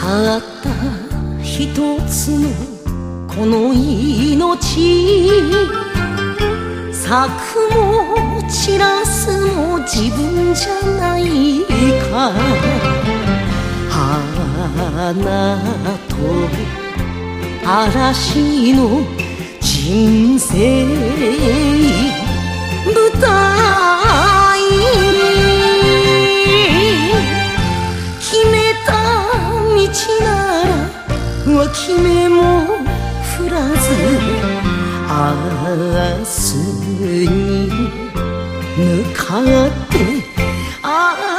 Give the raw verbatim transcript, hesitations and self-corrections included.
たった一つのこの命、咲くも散らすも自分じゃないか。花と嵐の人生舞台、決めた道なら脇目も振らず、明日に向かってあ